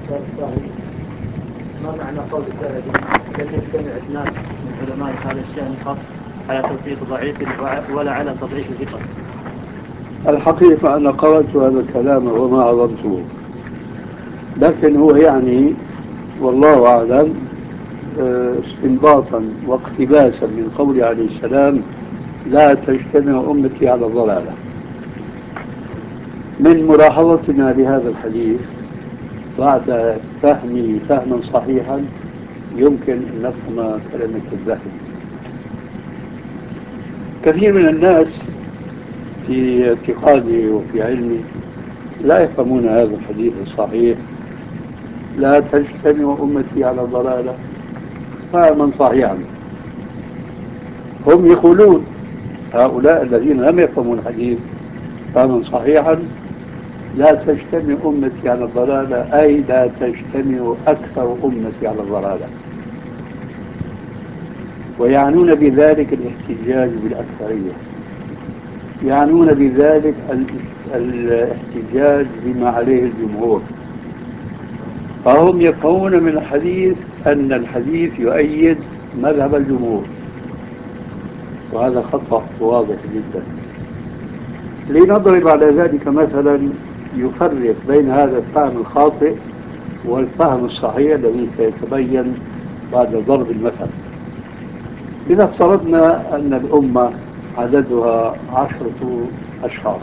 ما معنى قول الذهبي لم يجتمع اثنان من علماء هذا الشأن قط على توثيق ضعيف ولا على تضعيف ثقة؟ الحقيقة أنا قرأت هذا الكلام وما عظمته، لكن هو يعني والله أعلم استنباطا واقتباسا من قول عليه السلام: لا تجتمع أمتي على الضلالة. من ملاحظتنا لهذا الحديث بعد فهمه فهما صحيحا يمكن أن نفهم كلمة الذهب. كثير من الناس في اعتقادي وفي علمي لا يفهمون هذا الحديث الصحيح: لا تجتمع أمتي على الضلالة فهما صحيحا. هم يقولون، هؤلاء الذين لم يفهموا الحديث فهما صحيحا: لا تجتمع أمتي على الضلالة، أي لا تجتمع أكثر أمتي على الضلالة، ويعنون بذلك الاحتجاج بالأكثرية، يعنون بذلك الاحتجاج بما عليه الجمهور. فهم يفهمون من الحديث أن الحديث يؤيد مذهب الجمهور، وهذا خطأ واضح جدا. لنضرب على ذلك مثلا يفرق بين هذا الفهم الخاطئ والفهم الصحيح الذي سيتبين بعد ضرب المثل. إذا افترضنا أن الأمة عددها 10 أشخاص،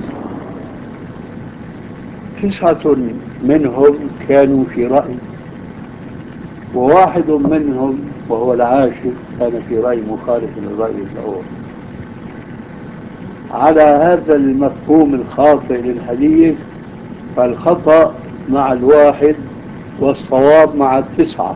9 منهم كانوا في رأي، وواحد منهم وهو العاشر كان في رأي مخالف للرأي الأول. على هذا المفهوم الخاطئ للحديث فالخطأ مع الواحد والصواب مع 9.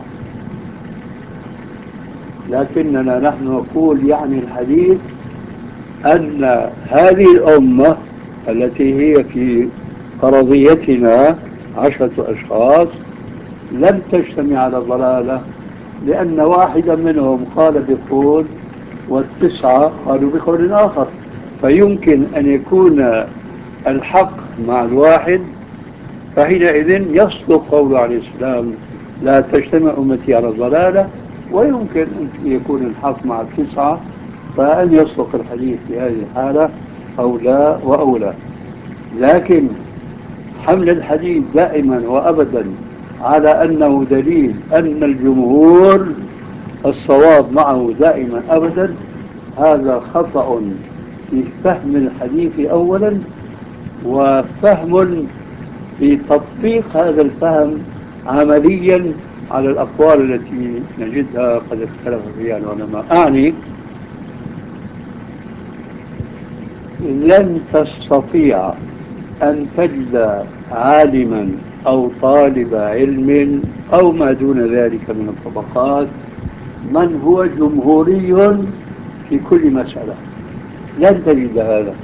لكننا نحن نقول يعني الحديث أن هذه الأمة التي هي في فرضيتنا 10 أشخاص لم تجتمع على الضلالة، لأن واحدا منهم قال بقول وال9 قالوا بقول آخر. فيمكن أن يكون الحق مع الواحد، فحينئذ يصدق قول عليه السلام: لا تجتمع أمتي على الضلالة، ويمكن أن يكون الحق مع 9، فأن يصدق الحديث في هذه الحالة أولى وأولى. لكن حمل الحديث دائما وأبدا على أنه دليل أن الجمهور الصواب معه دائما أبدا، هذا خطأ في فهم الحديث أولا، وفهم في تطبيق هذا الفهم عمليا على الأقوال التي نجدها قد اختلف فيها العلماء. أعني لن تستطيع أن تجد عالما أو طالب علم أو ما دون ذلك من الطبقات من هو جمهوري في كل مسألة، لن تجد هذا.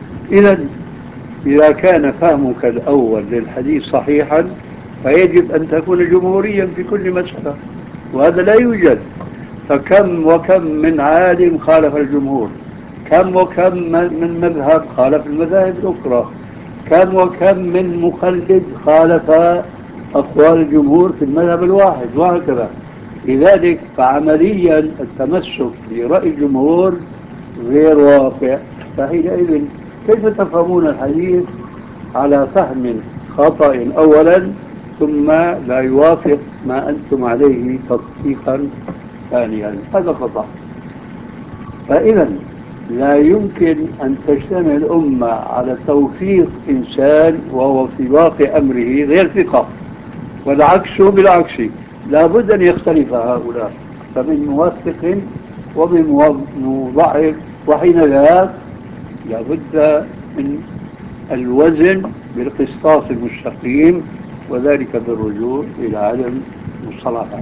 إذا كان فهمك الأول للحديث صحيحا فيجب أن تكون جمهوريا في كل مسألة، وهذا لا يوجد. فكم وكم من عالم خالف الجمهور، كم وكم من مذهب خالف المذاهب الأخرى، كم وكم من مقلد خالف أقوال الجمهور في المذهب الواحد، وهكذا. لذلك فعمليا التمسك برأي الجمهور غير واقع. فحينئذ كيف تفهمون الحديث على فهم خطأ أولا ثم لا يوافق ما أنتم عليه تطبيقا ثانيا؟ هذا خطأ. فإذا لا يمكن أن تجتمع الأمة على توفيق إنسان وهو في واقع أمره غير ثقة، والعكس بالعكس، لا بد أن يختلف هؤلاء، فمن موثق ومن مضعف. وحين ذاك لا بد من الوزن بالقسطاس المستقيم، وذلك بالرجوع إلى علم المصطلحات.